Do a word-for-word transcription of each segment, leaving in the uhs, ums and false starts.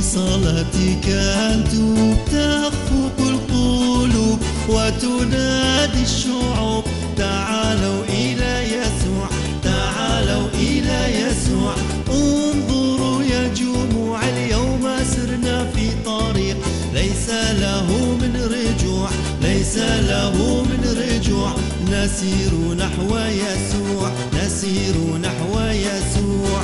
بصلاتك أنت تخفق القلوب وتنادي الشعوب تعالوا إلى يسوع، تعالوا إلى يسوع. انظروا يا جموع اليوم سرنا في طريق ليس له من رجوع، ليس له من رجوع. نسير نحو يسوع، نسير نحو يسوع.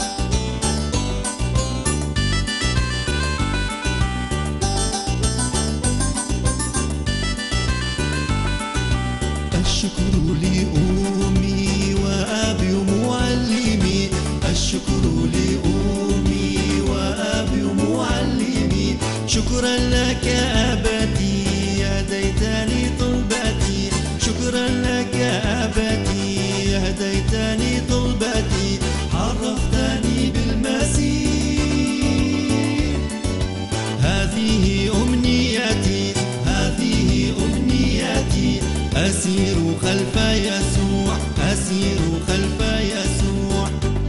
الشكر لأمي وأبي ومعلمي، الشكر لأمي وأبي ومعلمي. شكرا لك أبتي هديتني طلبتي، شكرا لك أبتي هديتني طلبتي. عرفتني بالمسيح، هذه أمنيتي، هذه أمنيتي. أسير خلف يسوع، أسير خلف يسوع.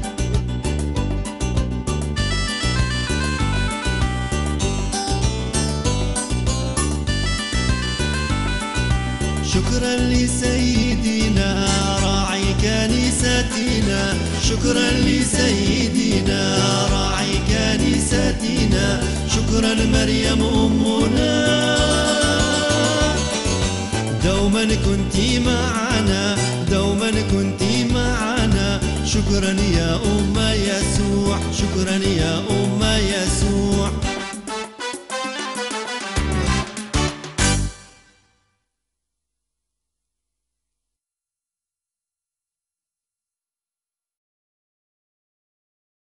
شكرا لسيدنا راعي كنيستنا، شكرا لسيدنا راعي كنيستنا. شكرا مريم أمنا، دوما كنت معنا، دوما كنت معنا. شكرا يا أم يسوع، شكرا يا أم يسوع.